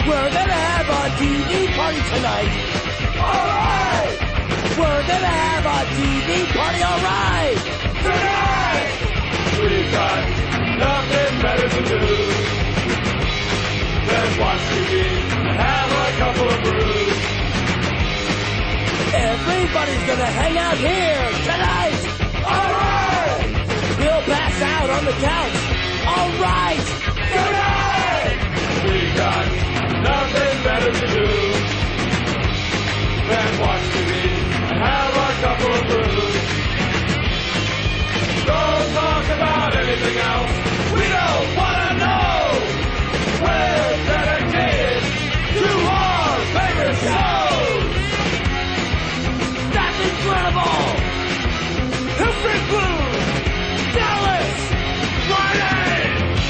We're gonna have a TV party tonight. Alright! We're gonna have a TV party, alright! Tonight! We've got nothing better to do than watch TV and have a couple of brews. Everybody's gonna hang out here tonight! Alright! We'll pass out on the couch. Alright! Tonight! We got nothing better to do than watch TV and have a couple of brews. Don't talk about anything else. We don't want to know. We're dedicated to our favorite shows. That's incredible! History Blues! Dallas! Friday!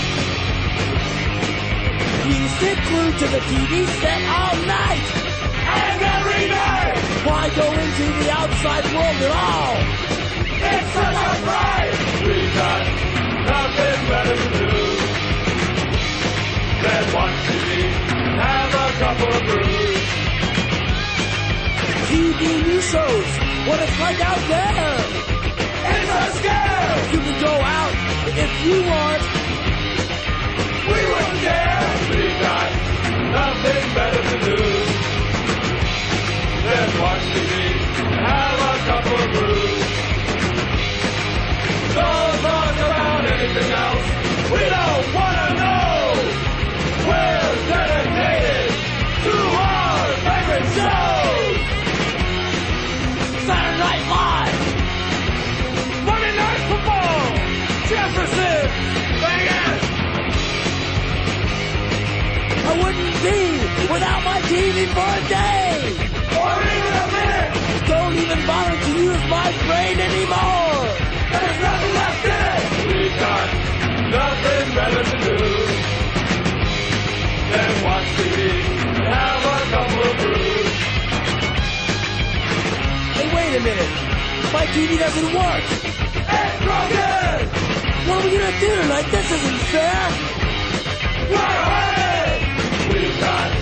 We sit glued to the TV set all night! And every night! Why go into the outside world at all? It's such a fright! We got nothing better to do than watch TV and have a couple of brews. TV news shows what it's like out there! It's a scare! You can go out if you want! We wouldn't care! We got nothing better to do than watch TV and have a couple of brews. Don't talk about anything else. We don't want to know. We're dedicated to our favorite shows. Saturday Night Live! Monday Night Football. Jefferson. Bang it. I wouldn't be without my TV for a day! Or even a minute. Don't even bother to use my brain anymore! There's nothing left in it. We've got nothing better to do than watch TV and have a couple of brews. Hey, wait a minute! My TV doesn't work! It's broken! What are we gonna do tonight? This isn't fair! Right away! We've got